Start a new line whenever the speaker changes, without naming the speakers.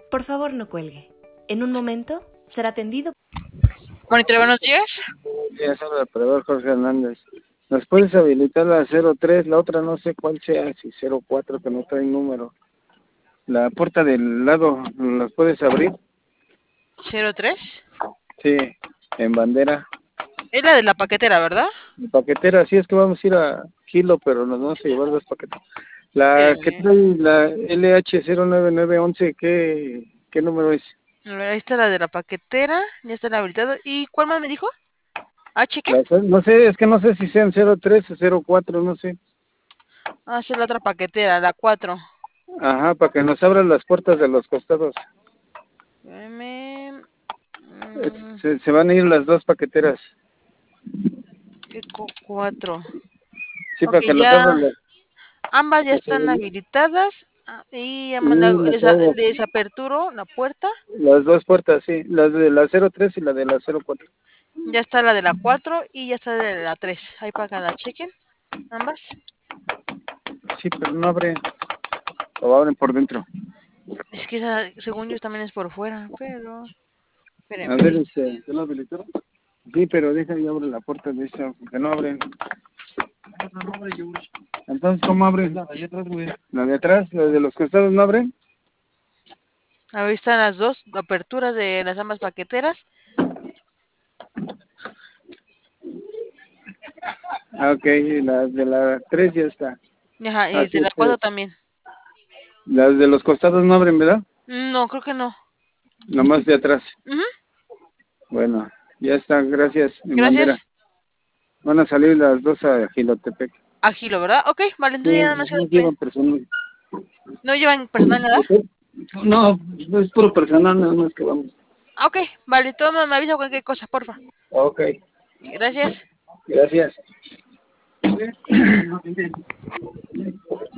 Por favor, no cuelgue. En un momento será atendido.
Monitor, buenos días.
Ya es el operador Jorge Hernández. ¿Nos puedes habilitar la 03? La otra no sé cuál sea, si 04, que no trae número. La puerta del lado, ¿las puedes abrir?
03.
Sí, en bandera.
Es la de la paquetera, ¿verdad?
En paquetera, sí, es que vamos a ir a Kilo, pero nos vamos a llevar dos paquetes. La que
Eh,
trae la LH09911, ¿qué número es?
Ahí está la de la paquetera. Ya está habilitado. ¿Y cuál más me dijo? ¿H qué?
No sé, es que no sé si sean 03 o 04, no sé.
Ah, sí, la otra paquetera, la 4.
Ajá, para que nos abran las puertas de los costados.
M...
Se van a ir las dos paqueteras.
¿Qué 4?
Sí,
Ok,
para que nos
ya.
abran las...
Ambas ya
las
están
abren.
habilitadas. Y ya
Y nos abren
desaperturo la puerta.
las dos puertas, sí. Las de la 03 y la de la 04.
Ya está la de la 4 y ya está de la 3. Ahí para que la chequen. Ambas.
Sí, pero no abren. O abren por dentro.
Es que esa, según yo, también es por fuera. Pero...
A
Espérenme.
ver, ¿te lo habilitaron? Sí, pero deja y abre la puerta de esa, porque no abren. Entonces, ¿cómo abren? La de atrás, güey. La de atrás, la de los costados no abren.
Ahí están las dos aperturas de las ambas paqueteras.
Ah, ok, la de la 3 ya está.
Ajá, y de
Así
la
es.
4 también.
Las de los costados no abren, ¿verdad?
No, creo que no.
Nomás de atrás.
Ujú.
Bueno, ya está, gracias, en
Gracias.
bandera. Van a salir las dos a Gilotepec.
Agilo, ¿verdad? Ok, vale,
Sí,
entonces ya nada más
no llevan personal.
¿No llevan personal nada?
No, no es puro personal, nada más que vamos.
Ah, ok, vale, toma, me avisa cualquier cosa, porfa.
Ok,
Gracias.
gracias.